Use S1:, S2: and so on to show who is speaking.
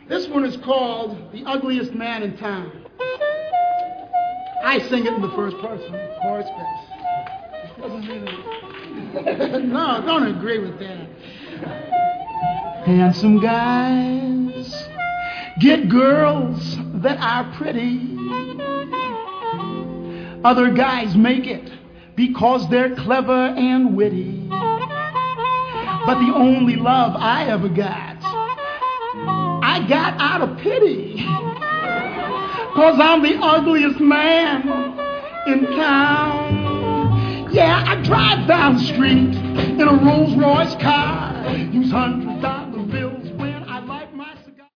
S1: This one is called The Ugliest Man in Town. I sing it in the first person, chorus bass. Doesn't really... No, don't agree with that. Handsome guys get girls that are pretty. Other guys make it because they're clever and witty. But the only love I ever got, I got out of pity. 'Cause I'm the ugliest man in town. Yeah, I drive down the street in a Rolls Royce car, use hundreds